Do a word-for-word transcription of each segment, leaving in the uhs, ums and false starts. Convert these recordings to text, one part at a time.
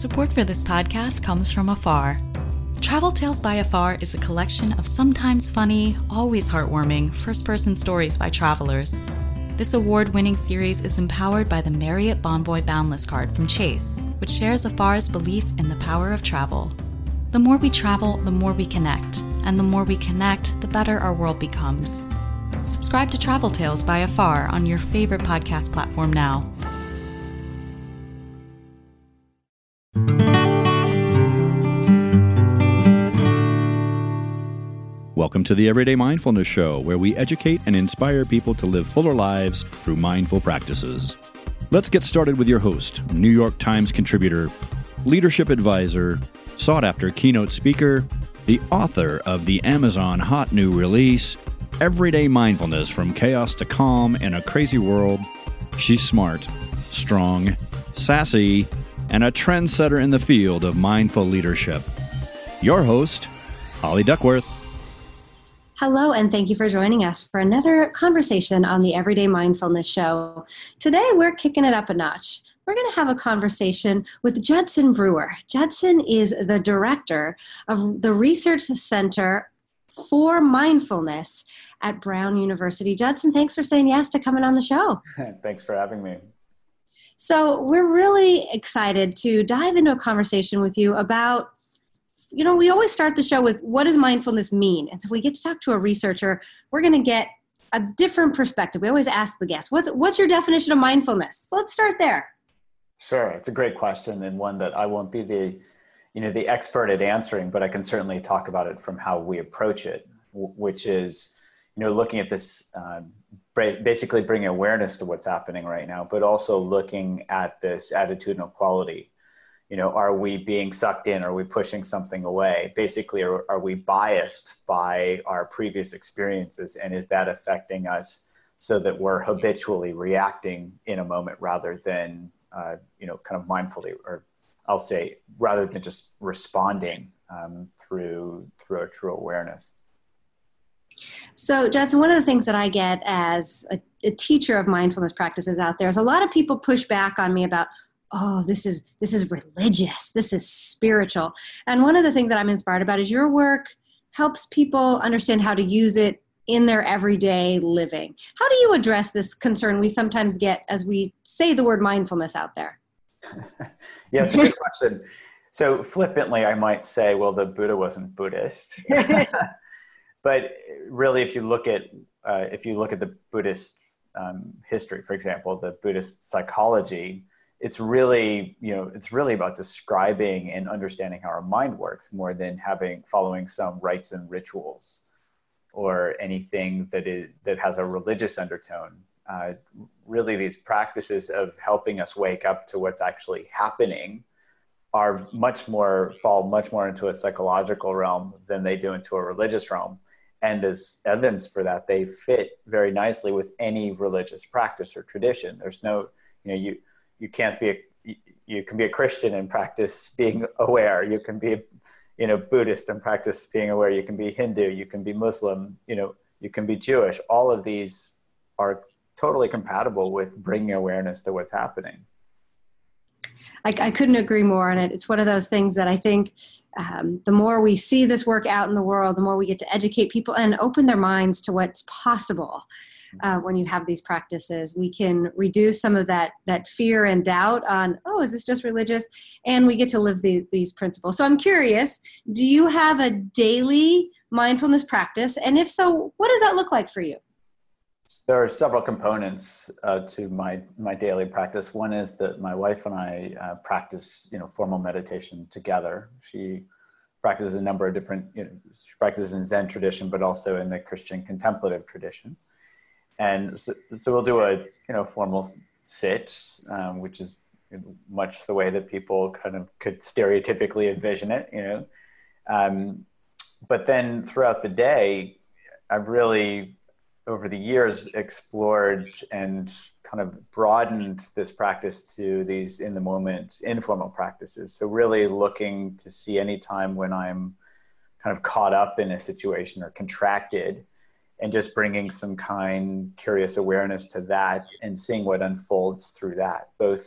Support for this podcast comes from Afar. Travel Tales by Afar is a collection of sometimes funny, always heartwarming, first-person stories by travelers. This award-winning series is empowered by the Marriott Bonvoy Boundless Card from Chase, which shares Afar's belief in the power of travel. The more we travel, the more we connect, and the more we connect, the better our world becomes. Subscribe to Travel Tales by Afar on your favorite podcast platform now. Welcome to the Everyday Mindfulness Show, where we educate and inspire people to live fuller lives through mindful practices. Let's get started with your host, New York Times contributor, leadership advisor, sought-after keynote speaker, the author of the Amazon hot new release, Everyday Mindfulness from Chaos to Calm in a Crazy World. She's smart, strong, sassy, and a trendsetter in the field of mindful leadership. Your host, Holly Duckworth. Hello, and thank you for joining us for another conversation on the Everyday Mindfulness Show. Today, we're kicking it up a notch. We're going to have a conversation with Judson Brewer. Judson is the director of the Research Center for Mindfulness at Brown University. Judson, thanks for saying yes to coming on the show. Thanks for having me. So we're really excited to dive into a conversation with you about, you know, we always start the show with what does mindfulness mean? And so if we get to talk to a researcher, we're going to get a different perspective. We always ask the guest, what's what's your definition of mindfulness? So let's start there. Sure. It's a great question, and one that I won't be the, you know, the expert at answering, but I can certainly talk about it from how we approach it, which is, you know, looking at this, uh, basically bringing awareness to what's happening right now, but also looking at this attitudinal quality. You know, are we being sucked in? Are we pushing something away? Basically, are, are we biased by our previous experiences? And is that affecting us so that we're habitually reacting in a moment rather than, uh, you know, kind of mindfully, or I'll say, rather than just responding um, through, through our true awareness? So, Judson, one of the things that I get as a, a teacher of mindfulness practices out there is a lot of people push back on me about, oh, this is this is religious, this is spiritual. And one of the things that I'm inspired about is your work helps people understand how to use it in their everyday living. How do you address this concern we sometimes get as we say the word mindfulness out there? Yeah, it's a good question. So flippantly, I might say, well, the Buddha wasn't Buddhist. But really, if you look at uh, if you look at the Buddhist um, history, for example, the Buddhist psychology, it's really, you know, it's really about describing and understanding how our mind works more than having following some rites and rituals or anything that is that has a religious undertone. Uh, really, these practices of helping us wake up to what's actually happening are much more fall much more into a psychological realm than they do into a religious realm. And as evidence for that, they fit very nicely with any religious practice or tradition. There's no, you know, you. You can't be a, you can be a Christian and practice being aware. You can be, a, you know, Buddhist and practice being aware. You can be Hindu. You can be Muslim. You know, you can be Jewish. All of these are totally compatible with bringing awareness to what's happening. I, I couldn't agree more on it. It's one of those things that I think um, the more we see this work out in the world, the more we get to educate people and open their minds to what's possible. Uh, when you have these practices, we can reduce some of that that fear and doubt on, oh, is this just religious? And we get to live the, these principles. So I'm curious, do you have a daily mindfulness practice? And if so, what does that look like for you? There are several components uh, to my my daily practice. One is that my wife and I uh, practice, you know, formal meditation together. She practices a number of different, you know, she practices in Zen tradition, but also in the Christian contemplative tradition. And so, so we'll do a, you know, formal sit, um, which is much the way that people kind of could stereotypically envision it, you know. Um, but then throughout the day, I've really, over the years, explored and kind of broadened this practice to these in the moment informal practices. So really looking to see any time when I'm kind of caught up in a situation or contracted, and just bringing some kind, curious awareness to that and seeing what unfolds through that, both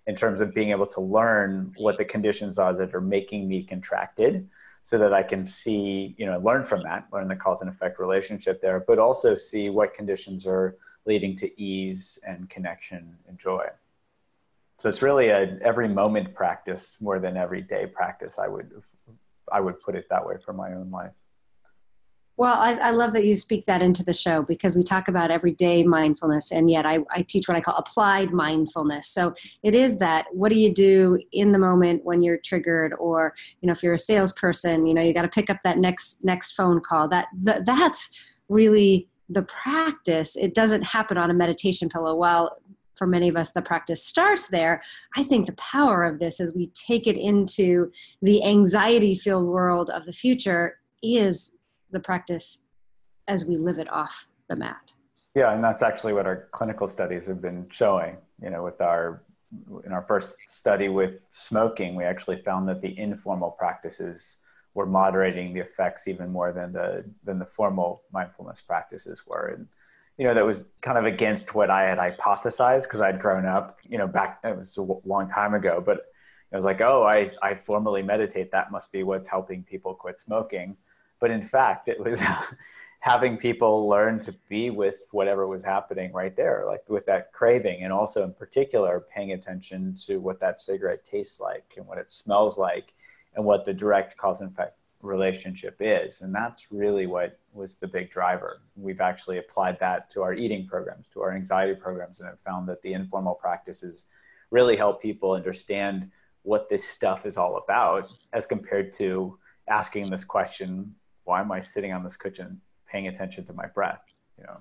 in terms of being able to learn what the conditions are that are making me contracted, so that I can see, you know, learn from that, learn the cause and effect relationship there, but also see what conditions are leading to ease and connection and joy. So it's really a every moment practice more than every day practice. I would, I would put it that way for my own life. Well, I, I love that you speak that into the show, because we talk about everyday mindfulness, and yet I, I teach what I call applied mindfulness. So it is that, what do you do in the moment when you're triggered, or, you know, if you're a salesperson, you know, you got to pick up that next, next phone call. That, that that's really the practice. It doesn't happen on a meditation pillow. Well, for many of us, the practice starts there. I think the power of this, as we take it into the anxiety-filled world of the future, is the practice as we live it off the mat. Yeah, and that's actually what our clinical studies have been showing. You know, with our, in our first study with smoking, we actually found that the informal practices were moderating the effects even more than the than the formal mindfulness practices were. And, you know, that was kind of against what I had hypothesized, because I'd grown up, you know, back, it was a long time ago, but I was like, oh, I, I formally meditate. That must be what's helping people quit smoking. But in fact, it was having people learn to be with whatever was happening right there, like with that craving, and also in particular, paying attention to what that cigarette tastes like and what it smells like and what the direct cause and effect relationship is. And that's really what was the big driver. We've actually applied that to our eating programs, to our anxiety programs, and have found that the informal practices really help people understand what this stuff is all about, as compared to asking this question, why am I sitting on this cushion paying attention to my breath, you know?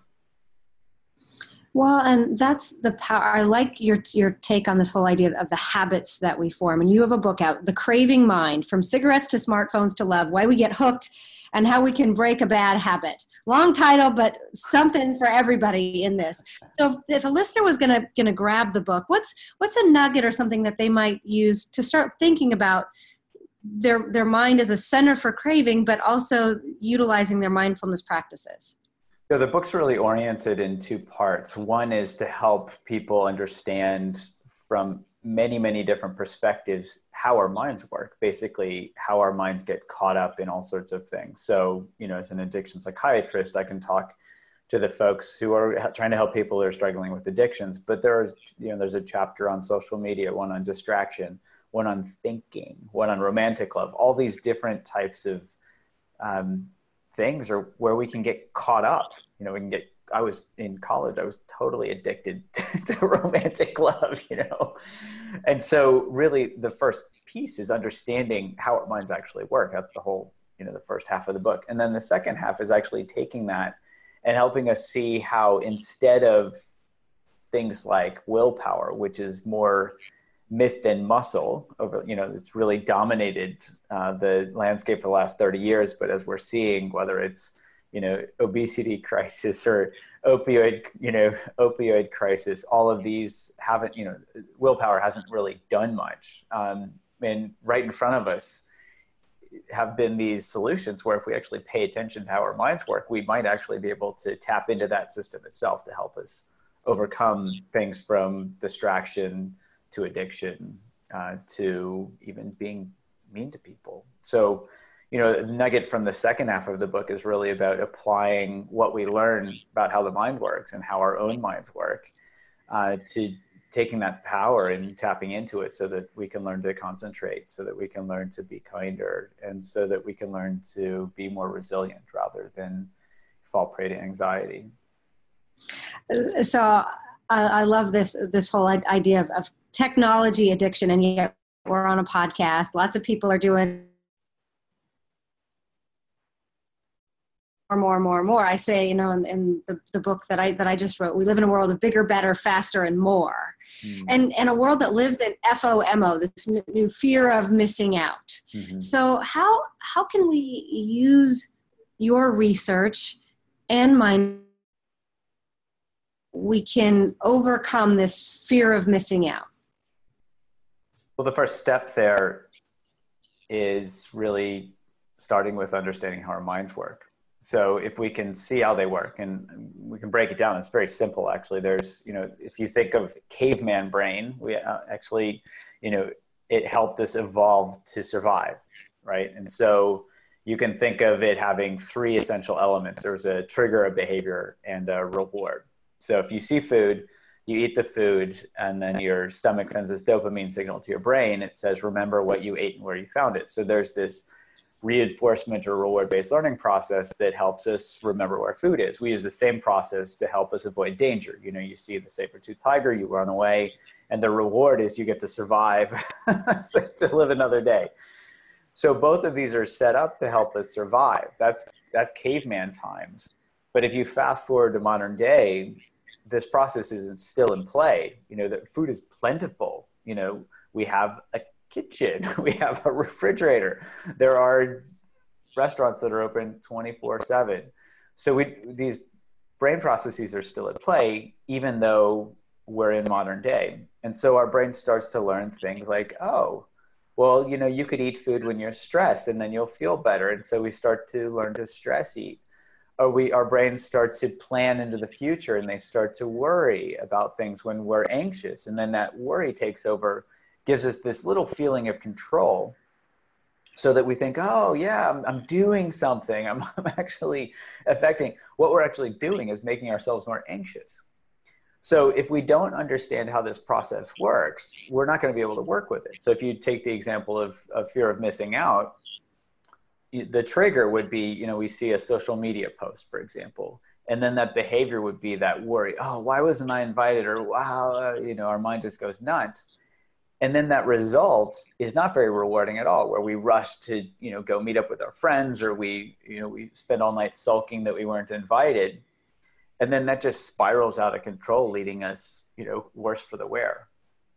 Well, and that's the power. I like your your take on this whole idea of the habits that we form. And you have a book out, The Craving Mind, From Cigarettes to Smartphones to Love, Why We Get Hooked and How We Can Break a Bad Habit. Long title, but something for everybody in this. So if a listener was gonna gonna grab the book, what's what's a nugget or something that they might use to start thinking about their their mind as a center for craving, but also utilizing their mindfulness practices? So the book's really oriented in two parts. One is to help people understand from many, many different perspectives how our minds work, basically how our minds get caught up in all sorts of things. So, you know, as an addiction psychiatrist, I can talk to the folks who are trying to help people who are struggling with addictions, but there's, you know, there's a chapter on social media, one on distraction, one on thinking, one on romantic love, all these different types of um, things are where we can get caught up. You know, we can get, I was in college, I was totally addicted to, to romantic love, you know? And so really the first piece is understanding how our minds actually work. That's the whole, you know, the first half of the book. And then the second half is actually taking that and helping us see how, instead of things like willpower, which is more myth than muscle, over, you know, it's really dominated uh, the landscape for the last thirty years. But as we're seeing, whether it's, you know, obesity crisis or opioid, you know, opioid crisis, all of these haven't, you know, willpower hasn't really done much. Um, and right in front of us have been these solutions where if we actually pay attention to how our minds work, we might actually be able to tap into that system itself to help us overcome things from distraction to addiction, uh, to even being mean to people. So, you know, the nugget from the second half of the book is really about applying what we learn about how the mind works and how our own minds work, uh, to taking that power and tapping into it so that we can learn to concentrate, so that we can learn to be kinder, and so that we can learn to be more resilient rather than fall prey to anxiety. So I, I love this, this whole idea of, of technology addiction, and yet we're on a podcast. Lots of people are doing more, more, more, more. I say, you know, in, in the, the book that I that I just wrote, we live in a world of bigger, better, faster, and more, mm. and and a world that lives in FOMO, this new, new fear of missing out. Mm-hmm. So how how can we use your research and mine? We can overcome this fear of missing out? Well, the first step there is really starting with understanding how our minds work. So if we can see how they work, and we can break it down, it's very simple, actually. There's, you know, if you think of caveman brain, we uh, actually, you know, it helped us evolve to survive, right? And so you can think of it having three essential elements. There's a trigger, a behavior, and a reward. So if you see food, you eat the food, and then your stomach sends this dopamine signal to your brain. It says, remember what you ate and where you found it. So there's this reinforcement or reward-based learning process that helps us remember where food is. We use the same process to help us avoid danger. You know, you see the saber-toothed tiger, you run away, and the reward is you get to survive so to live another day. So both of these are set up to help us survive. That's that's caveman times. But if you fast forward to modern day, this process isn't still in play. You know, that food is plentiful. You know, we have a kitchen, we have a refrigerator. There are restaurants that are open twenty-four seven. So we these brain processes are still at play, even though we're in modern day. And so our brain starts to learn things like, oh, well, you know, you could eat food when you're stressed and then you'll feel better. And so we start to learn to stress eat. Or we, our brains start to plan into the future, and they start to worry about things when we're anxious. And then that worry takes over, gives us this little feeling of control, so that we think, oh yeah, I'm, I'm doing something. I'm, I'm actually affecting. What we're actually doing is making ourselves more anxious. So if we don't understand how this process works, we're not going to be able to work with it. So if you take the example of, of fear of missing out, the trigger would be, you know, we see a social media post, for example, and then that behavior would be that worry. Oh, why wasn't I invited? Or wow, uh, you know, our mind just goes nuts. And then that result is not very rewarding at all, where we rush to, you know, go meet up with our friends, or we, you know, we spend all night sulking that we weren't invited. And then that just spirals out of control, leading us, you know, worse for the wear.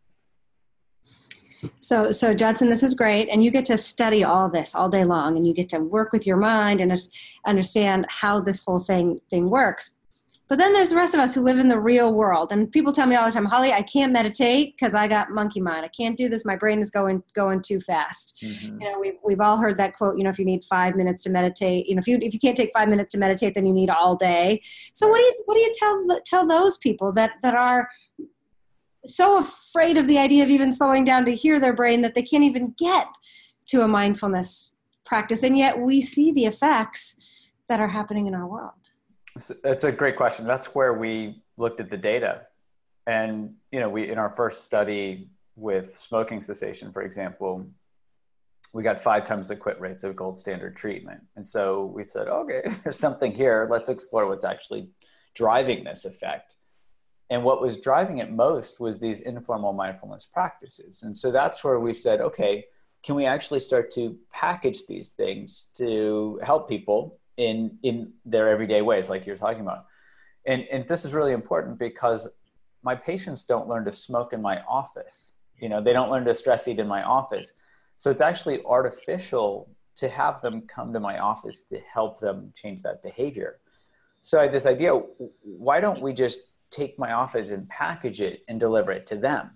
So, so Judson, this is great. And you get to study all this all day long, and you get to work with your mind and understand how this whole thing, thing works. But then there's the rest of us who live in the real world. And people tell me all the time, Holly, I can't meditate because I got monkey mind. I can't do this. My brain is going, going too fast. Mm-hmm. You know, we've, we've all heard that quote, you know, if you need five minutes to meditate, you know, if you, if you can't take five minutes to meditate, then you need all day. So what do you, what do you tell, tell those people that, that are so afraid of the idea of even slowing down to hear their brain that they can't even get to a mindfulness practice? And yet we see the effects that are happening in our world. That's a great question. That's where we looked at the data. And, you know, we, in our first study with smoking cessation, for example, we got five times the quit rates of gold standard treatment. And so we said, okay, there's something here. Let's explore what's actually driving this effect. And what was driving it most was these informal mindfulness practices. And so that's where we said, okay, can we actually start to package these things to help people in, in their everyday ways, like you're talking about? And, and this is really important because my patients don't learn to smoke in my office. You know, they don't learn to stress eat in my office. So it's actually artificial to have them come to my office to help them change that behavior. So I had this idea, why don't we just take my office and package it and deliver it to them?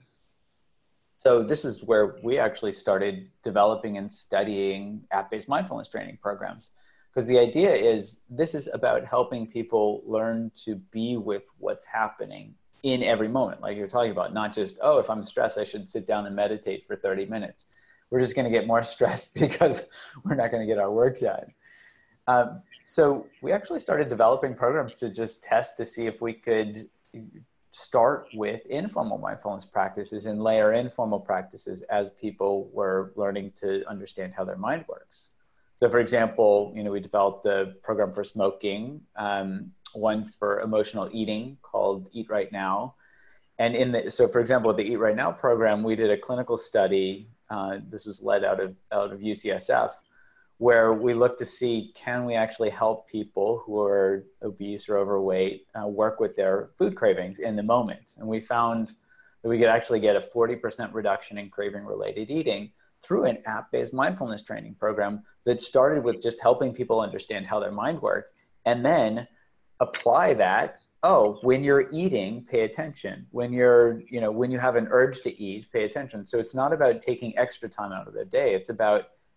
So this is where we actually started developing and studying app-based mindfulness training programs. Because the idea is this is about helping people learn to be with what's happening in every moment, like you're talking about, not just, oh, if I'm stressed, I should sit down and meditate for thirty minutes. We're just going to get more stressed because we're not going to get our work done. Um, so we actually started developing programs to just test to see if we could start with informal mindfulness practices and layer informal practices as people were learning to understand how their mind works. So for example, you know, we developed a program for smoking, um, one for emotional eating called Eat Right Now. And in the, so for example, the Eat Right Now program, we did a clinical study. Uh, this was led out of, out of U C S F, where we looked to see, can we actually help people who are obese or overweight uh, work with their food cravings in the moment? And we found that we could actually get a forty percent reduction in craving-related eating through an app-based mindfulness training program that started with just helping people understand how their mind worked, and then apply that. Oh, when you're eating, pay attention. When you're, you know, when you have an urge to eat, pay attention. So it's not about taking extra time out of their day. It's about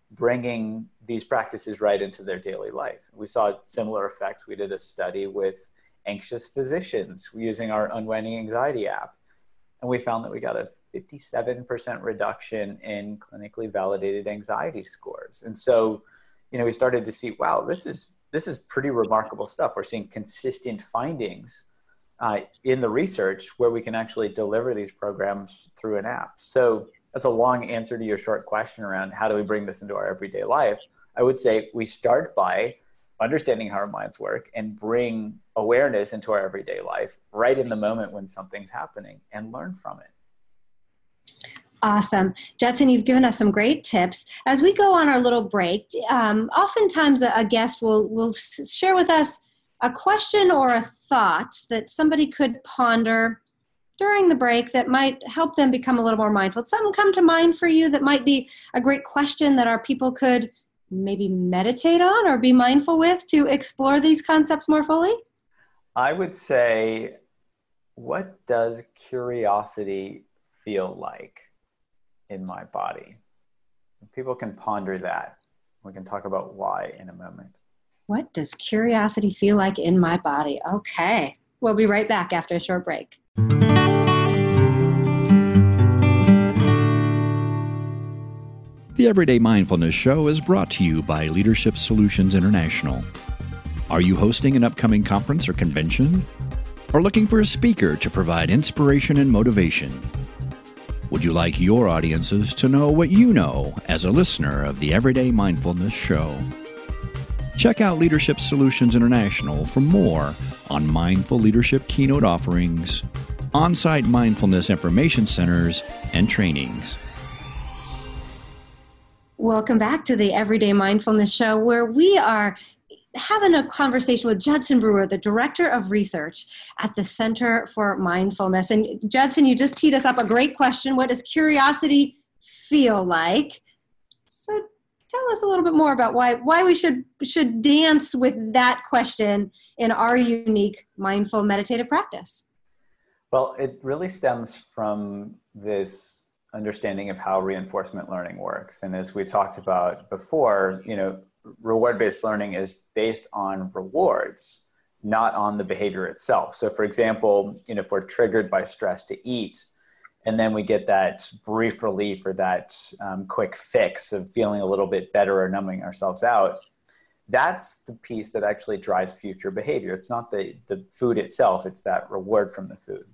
bringing these practices right into their daily life. We saw similar effects. We did a study with anxious physicians using our Unwinding Anxiety app. And we found that we got a fifty-seven percent reduction in clinically validated anxiety scores. And so, you know, we started to see, wow, this is, this is pretty remarkable stuff. We're seeing consistent findings uh, in the research where we can actually deliver these programs through an app. So that's a long answer to your short question around how do we bring this into our everyday life. I would say we start by understanding how our minds work and bring awareness into our everyday life right in the moment when something's happening and learn from it. Awesome. Judson, you've given us some great tips. As we go on our little break, um, oftentimes a, a guest will, will s- share with us a question or a thought that somebody could ponder during the break that might help them become a little more mindful. Did something come to mind for you that might be a great question that our people could maybe meditate on or be mindful with to explore these concepts more fully? I would say, what does curiosity feel like in my body? People can ponder that. We can talk about why in a moment. What does curiosity feel like in my body? Okay. We'll be right back after a short break. The Everyday Mindfulness Show is brought to you by Leadership Solutions International. Are you hosting an upcoming conference or convention? Or looking for a speaker to provide inspiration and motivation? Would you like your audiences to know what you know as a listener of the Everyday Mindfulness Show? Check out Leadership Solutions International for more on mindful leadership keynote offerings, on-site mindfulness information centers, and trainings. Welcome back to the Everyday Mindfulness Show, where we are having a conversation with Judson Brewer, the Director of Research at the Center for Mindfulness. And Judson, you just teed us up a great question. What does curiosity feel like? So tell us a little bit more about why why we should should dance with that question in our unique mindful meditative practice. Well, it really stems from this understanding of how reinforcement learning works. And as we talked about before, you know, reward-based learning is based on rewards, not on the behavior itself. So for example, you know, if we're triggered by stress to eat, and then we get that brief relief or that um, quick fix of feeling a little bit better or numbing ourselves out, that's the piece that actually drives future behavior. It's not the, the food itself, it's that reward from the food.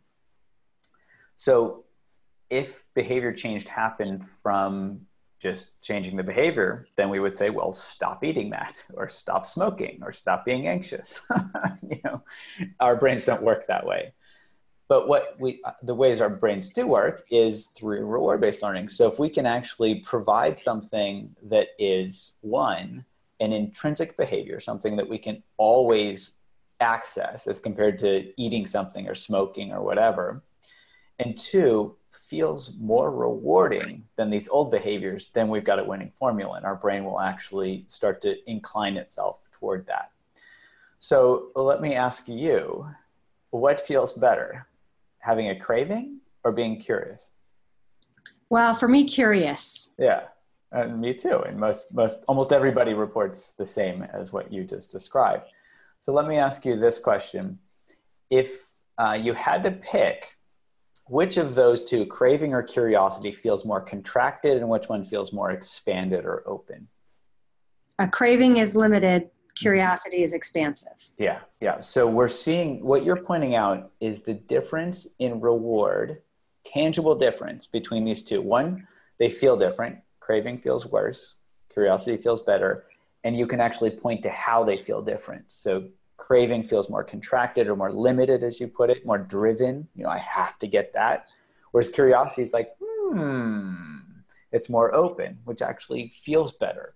So if behavior change happened from just changing the behavior, then we would say, well, stop eating that, or stop smoking, or stop being anxious. You know, our brains don't work that way. But what we, the ways our brains do work is through reward-based learning. So if we can actually provide something that is, one, an intrinsic behavior, something that we can always access as compared to eating something or smoking or whatever, and two, feels more rewarding than these old behaviors, then we've got a winning formula, and our brain will actually start to incline itself toward that. So let me ask you, what feels better, having a craving or being curious? Well, for me, curious. Yeah, and me too. And most, most, almost everybody reports the same as what you just described. So let me ask you this question. If uh, you had to pick, which of those two, craving or curiosity, feels more contracted, and which one feels more expanded or open? A craving is limited, curiosity is expansive. Yeah, yeah. So we're seeing, what you're pointing out is the difference in reward, tangible difference between these two. One, they feel different. Craving feels worse. Curiosity feels better. And you can actually point to how they feel different. So craving feels more contracted or more limited, as you put it, more driven. You know, I have to get that. Whereas curiosity is like, hmm, it's more open, which actually feels better.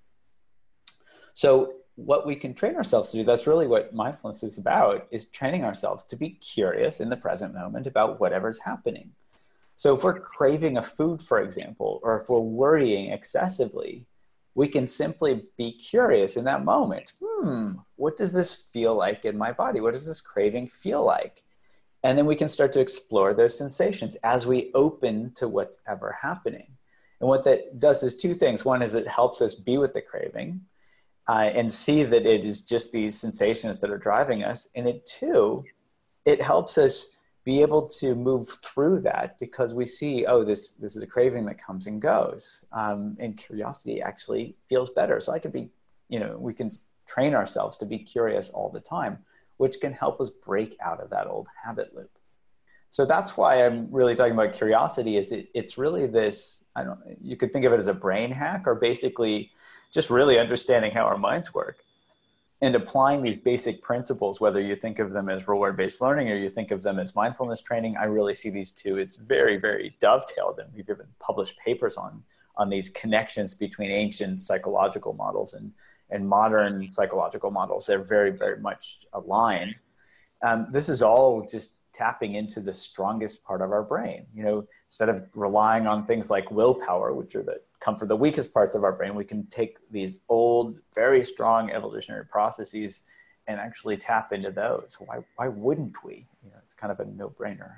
So what we can train ourselves to do, that's really what mindfulness is about, is training ourselves to be curious in the present moment about whatever's happening. So if we're craving a food, for example, or if we're worrying excessively, we can simply be curious in that moment. Hmm, what does this feel like in my body? What does this craving feel like? And then we can start to explore those sensations as we open to what's ever happening. And what that does is two things. One is it helps us be with the craving uh, and see that it is just these sensations that are driving us. And it two, it helps us be able to move through that because we see, oh, this, this is a craving that comes and goes. Um, and curiosity actually feels better. So I could be, you know, we can train ourselves to be curious all the time, which can help us break out of that old habit loop. So that's why I'm really talking about curiosity is it, it's really this, I don't you could think of it as a brain hack or basically just really understanding how our minds work and applying these basic principles, whether you think of them as reward-based learning or you think of them as mindfulness training. I really see these two as very, very dovetailed. And we've even published papers on, on these connections between ancient psychological models and, and modern psychological models. They're very, very much aligned. Um, this is all just tapping into the strongest part of our brain. You know, instead of relying on things like willpower, which are the come from the weakest parts of our brain, we can take these old, very strong evolutionary processes and actually tap into those. Why, why wouldn't we? You know, it's kind of a no-brainer,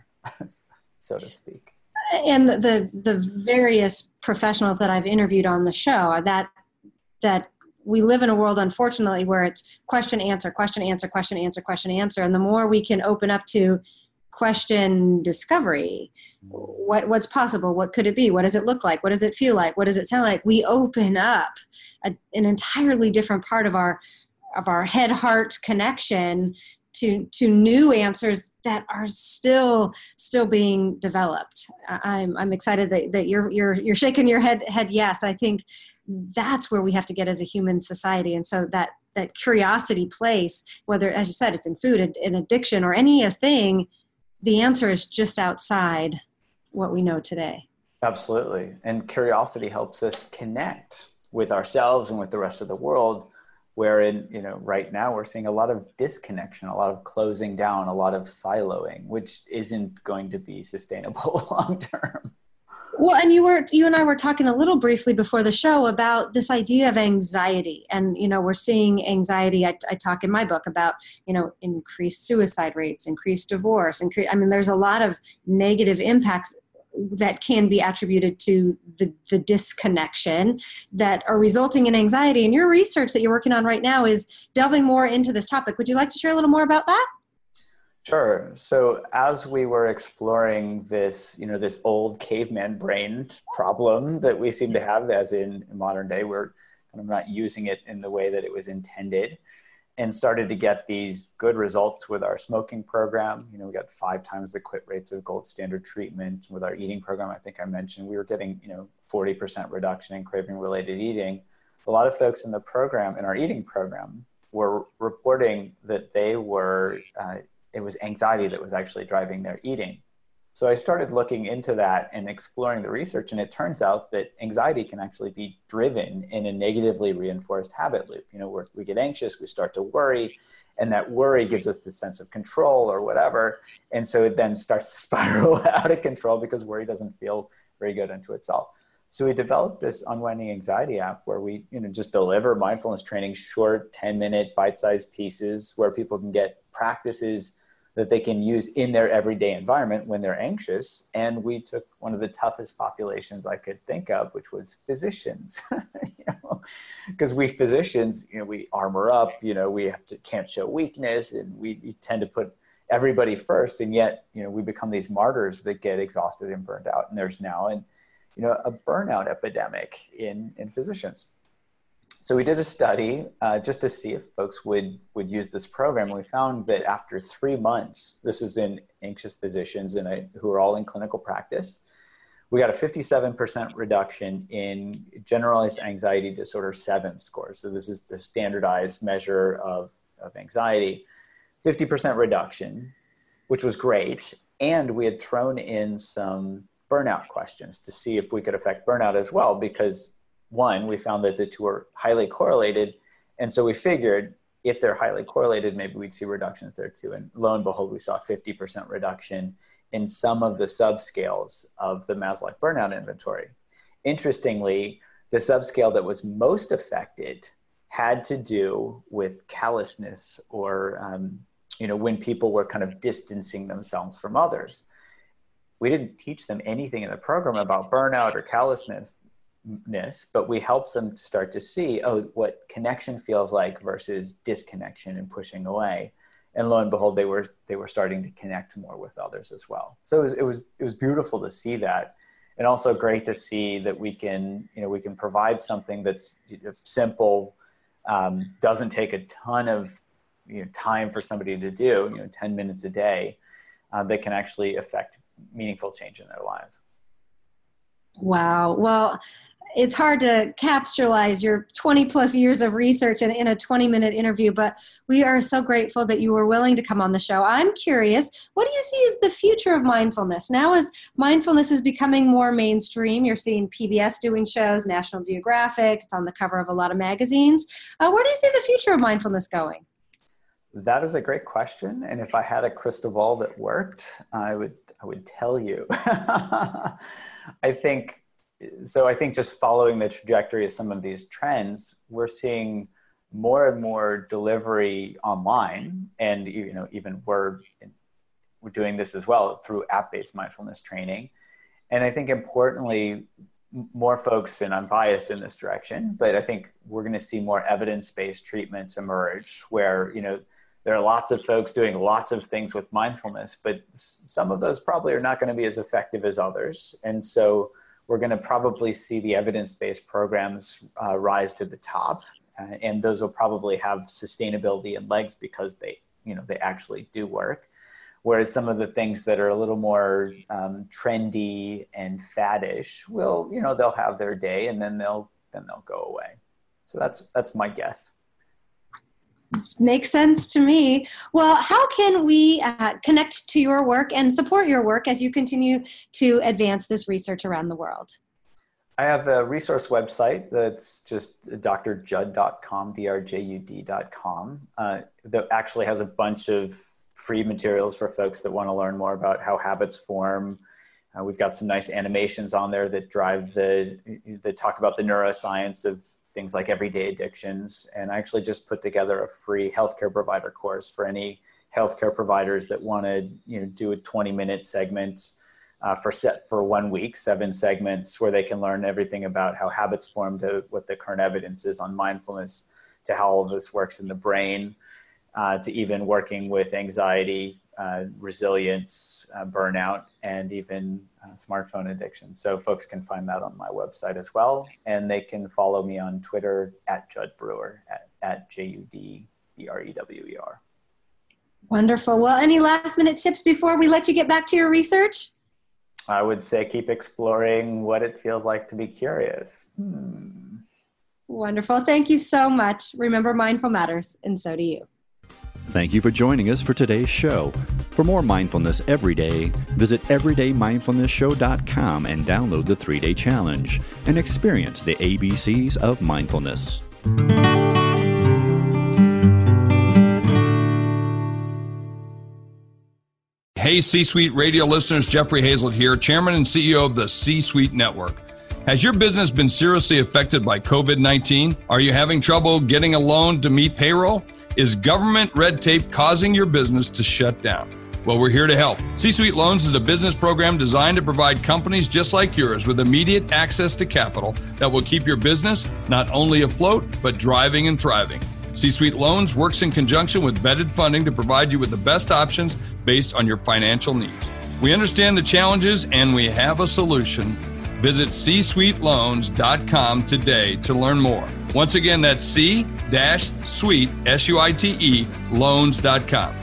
so to speak. And the the various professionals that I've interviewed on the show, that that we live in a world, unfortunately, where it's question, answer, question, answer, question, answer, question, answer. And the more we can open up to question discovery, what what's possible, what could it be, what does it look like, what does it feel like, what does it sound like, we open up a, an entirely different part of our of our head heart connection to to new answers that are still still being developed. I'm I'm excited that, that you're you're you're shaking your head head yes. I think that's where we have to get as a human society. And so that that curiosity place, whether, as you said, it's in food, an addiction, or any a thing, the answer is just outside what we know today. Absolutely. And curiosity helps us connect with ourselves and with the rest of the world, wherein, you know, right now we're seeing a lot of disconnection, a lot of closing down, a lot of siloing, which isn't going to be sustainable long term. Well, and you were, you and I were talking a little briefly before the show about this idea of anxiety. And, you know, we're seeing anxiety. I, I talk in my book about, you know, increased suicide rates, increased divorce. Incre- I mean, there's a lot of negative impacts that can be attributed to the, the disconnection that are resulting in anxiety. And your research that you're working on right now is delving more into this topic. Would you like to share a little more about that? Sure. So as we were exploring this, you know, this old caveman brain problem that we seem to have, as in modern day, we're kind of not using it in the way that it was intended, and started to get these good results with our smoking program. You know, we got five times the quit rates of gold standard treatment. With our eating program, I think I mentioned, we were getting, you know, forty percent reduction in craving related eating. A lot of folks in the program, in our eating program, were reporting that they were, uh, it was anxiety that was actually driving their eating. So I started looking into that and exploring the research, and it turns out that anxiety can actually be driven in a negatively reinforced habit loop. You know, where we get anxious, we start to worry, and that worry gives us the sense of control or whatever. And so it then starts to spiral out of control because worry doesn't feel very good unto itself. So we developed this Unwinding Anxiety app where we, you know, just deliver mindfulness training, short ten minute bite-sized pieces where people can get practices that they can use in their everyday environment when they're anxious. And we took one of the toughest populations I could think of, which was physicians. you know, because we physicians, you know, we armor up, you know, we have to, can't show weakness, and we, we tend to put everybody first. And yet, you know, we become these martyrs that get exhausted and burned out. And there's now an, you know, a burnout epidemic in, in physicians. So we did a study uh, just to see if folks would, would use this program. We found that after three months, this is in anxious physicians and I, who are all in clinical practice, we got a fifty-seven percent reduction in generalized anxiety disorder seven scores. So this is the standardized measure of, of anxiety, fifty percent reduction, which was great. And we had thrown in some burnout questions to see if we could affect burnout as well, because one, we found that the two are highly correlated. And so we figured if they're highly correlated, maybe we'd see reductions there too. And lo and behold, we saw fifty percent reduction in some of the subscales of the Maslach burnout inventory. Interestingly, the subscale that was most affected had to do with callousness, or, um, you know, when people were kind of distancing themselves from others. We didn't teach them anything in the program about burnout or callousness. but we help them start to see, oh, what connection feels like versus disconnection and pushing away. And lo and behold, they were they were starting to connect more with others as well. So it was it was it was beautiful to see that, and also great to see that we can you know we can provide something that's simple, um, doesn't take a ton of you know, time for somebody to do, you know, ten minutes a day, uh, that can actually affect meaningful change in their lives. Wow. Well, it's hard to capitalize your twenty plus years of research in, in a twenty minute interview, but we are so grateful that you were willing to come on the show. I'm curious, what do you see as the future of mindfulness? Now as mindfulness is becoming more mainstream, you're seeing P B S doing shows, National Geographic, it's on the cover of a lot of magazines. Uh, where do you see the future of mindfulness going? That is a great question. And if I had a crystal ball that worked, I would, I would tell you. I think, so I think just following the trajectory of some of these trends, we're seeing more and more delivery online, and you know, even we're, we're doing this as well through app-based mindfulness training. And I think importantly, more folks, and I'm biased in this direction, but I think we're going to see more evidence-based treatments emerge where, you know, there are lots of folks doing lots of things with mindfulness, but some of those probably are not going to be as effective as others. And so we're going to probably see the evidence-based programs uh, rise to the top, uh, and those will probably have sustainability and legs because they, you know, they actually do work. Whereas some of the things that are a little more um, trendy and faddish will, you know, they'll have their day and then they'll then they'll go away. So that's that's my guess. This makes sense to me. Well, how can we uh, connect to your work and support your work as you continue to advance this research around the world? I have a resource website that's just d r judd dot com, D R J U D dot com, uh, that actually has a bunch of free materials for folks that want to learn more about how habits form. Uh, we've got some nice animations on there that drive the, that talk about the neuroscience of things like everyday addictions. And I actually just put together a free healthcare provider course for any healthcare providers that want to, you know, do a twenty minute segment uh, for set for one week, seven segments where they can learn everything about how habits form, to what the current evidence is on mindfulness, to how all of this works in the brain, uh, to even working with anxiety, uh, resilience, uh, burnout, and even uh, smartphone addiction. So folks can find that on my website as well. And they can follow me on Twitter at Judd Brewer, at, at J U D B R E W E R. Wonderful. Well, any last minute tips before we let you get back to your research? I would say keep exploring what it feels like to be curious. Hmm. Wonderful. Thank you so much. Remember, mindful matters, and so do you. Thank you for joining us for today's show. For more mindfulness every day, visit everyday mindfulness show dot com and download the three-day challenge and experience the A B Cs of mindfulness. Hey, C-Suite Radio listeners, Jeffrey Hazlett here, Chairman and C E O of the C-Suite Network. Has your business been seriously affected by COVID nineteen? Are you having trouble getting a loan to meet payroll? Is government red tape causing your business to shut down? Well, we're here to help. C-Suite Loans is a business program designed to provide companies just like yours with immediate access to capital that will keep your business not only afloat, but driving and thriving. C-Suite Loans works in conjunction with vetted funding to provide you with the best options based on your financial needs. We understand the challenges and we have a solution. Visit c suite loans dot com today to learn more. Once again, that's C-Suite, S U I T E, loans dot com.